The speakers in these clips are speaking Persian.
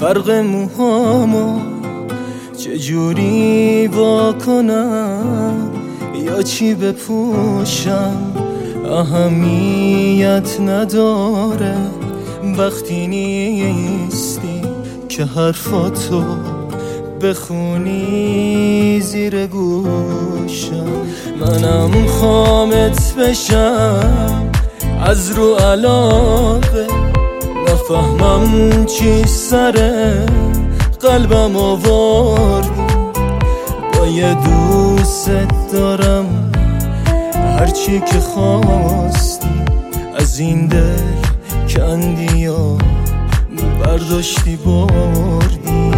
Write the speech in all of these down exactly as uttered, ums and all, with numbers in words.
فرق موهامو چجوری وا کنم یا چی بپوشم اهمیت نداره وقتی نیستی که حرفاتو بخونی زیر گوشم. منم خامت بشم از رو علاقه نفهمم چی سره قلبم آوردی با یه دوست دارم هرچی که خواستی از این دل کندی یا برداشتی بردی.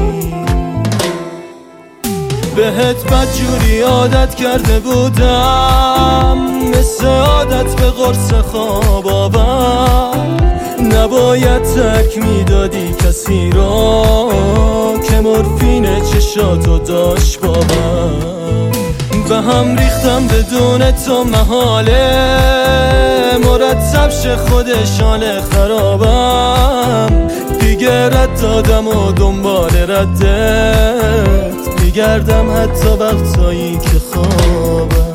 بهت بدجوری عادت کرده بودم مثل عادت به قرص خواب آور نباید ترک میدادی کسی را که مورفین چشاتو داشت باور. به هم ریختم بدون تو محاله مرتب شه خودش حال خرابم دیگه رد دادم و دنبال ردت میگردم حتی وقتایی که خوابم.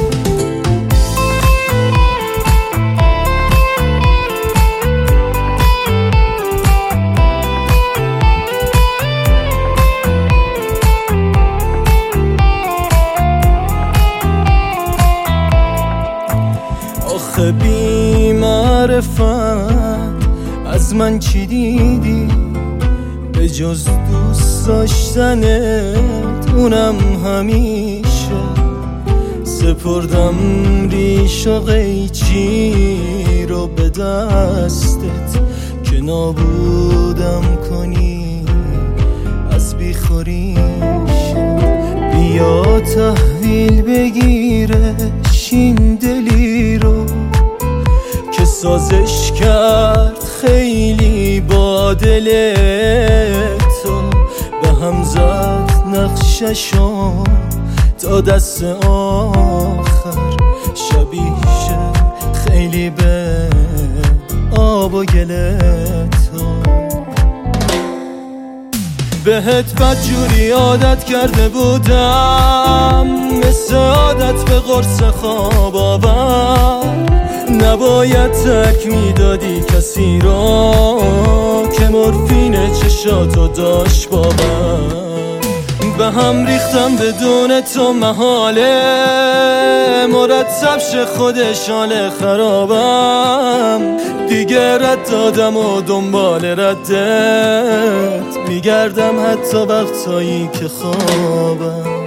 آخه بی معرفت از من چی دیدی به جز دوست داشتنت اونم همیشه سپردم ریش و قیچی رو به دستت که نابودم کنی از بیخوریش. بیا تحویل بگیرش این دلی رو که سازش کرد خیلی با دل تو به هم زد نقششو تا دست آخر شبیه خیلی به آب و گل تو. بهت بدجوری عادت کرده بودم مثل عادت به قرص خواب آور نباید ترک میدادی کسی را که مورفین چشاتو داشت باور. به هم ریختم بدون تو محاله مرتب شه خودش حال خرابم دیگه رد دادم و دنبال ردت میگردم حتی وقتایی که خوابم.